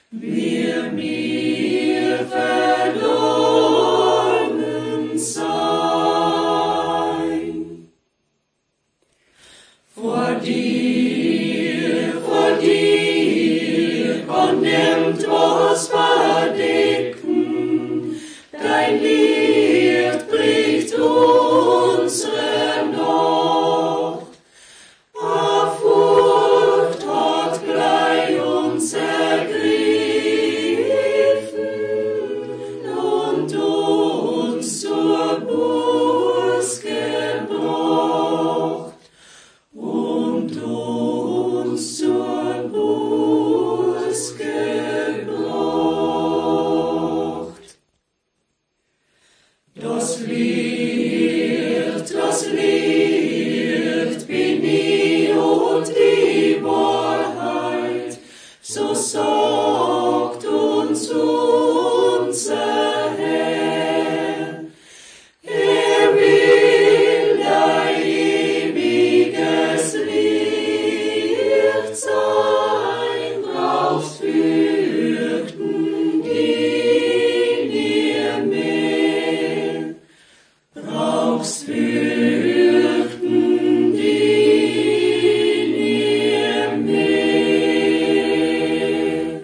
wir mir verloren sein. Vor dir konnte was verdecken, dein Licht bricht unsere Nacht. A Furcht hat gleich uns ergriffen und uns zur Buß gebracht. Und uns zur Buß gebracht. Das Licht bin ich und die Wahrheit, so sagt uns unser Herr. Er will dein ewiges Licht sein, brauchst fürchten die nie mehr. Brauchst fürchten die nie mehr.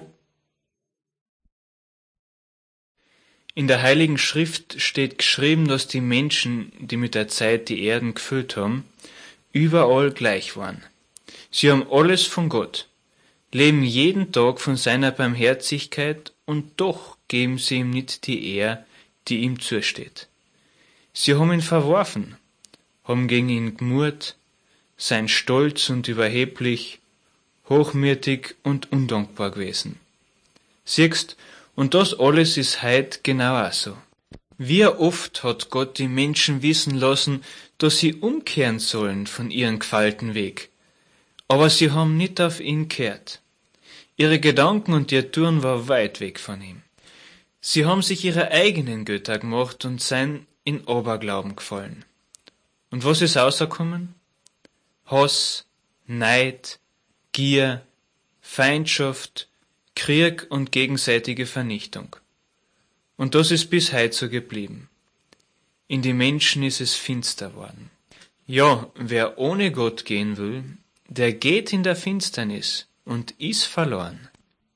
In der Heiligen Schrift steht geschrieben, dass die Menschen, die mit der Zeit die Erden gefüllt haben, überall gleich waren. Sie haben alles von Gott, leben jeden Tag von seiner Barmherzigkeit und doch geben sie ihm nicht die Ehre, die ihm zusteht. Sie haben ihn verworfen, haben gegen ihn gemurrt, seien stolz und überheblich, hochmütig und undankbar gewesen. Siehst, und das alles ist heut genau auch so. Wie oft hat Gott die Menschen wissen lassen, dass sie umkehren sollen von ihrem gefeilten Weg. Aber sie haben nicht auf ihn gehört. Ihre Gedanken und ihr Tun war weit weg von ihm. Sie haben sich ihre eigenen Götter gemacht und seien in Aberglauben gefallen. Und was ist rausgekommen? Hass, Neid, Gier, Feindschaft, Krieg und gegenseitige Vernichtung. Und das ist bis heute so geblieben. In die Menschen ist es finster worden. Ja, wer ohne Gott gehen will, der geht in der Finsternis und ist verloren.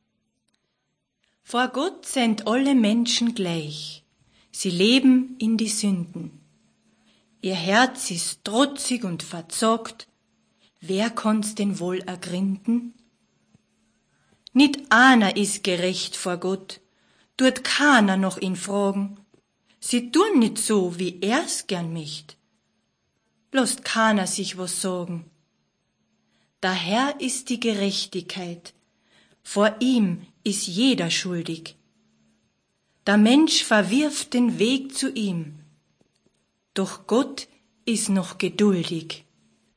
Vor Gott sind alle Menschen gleich. Sie leben in die Sünden. Ihr Herz ist trotzig und verzagt. Wer kann's denn wohl ergründen? Nicht einer ist gerecht vor Gott, tut keiner noch ihn fragen. Sie tun nicht so, wie er's gern möcht. Bloß keiner sich was sagen. Daher ist die Gerechtigkeit, vor ihm ist jeder schuldig. Der Mensch verwirft den Weg zu ihm, doch Gott ist noch geduldig.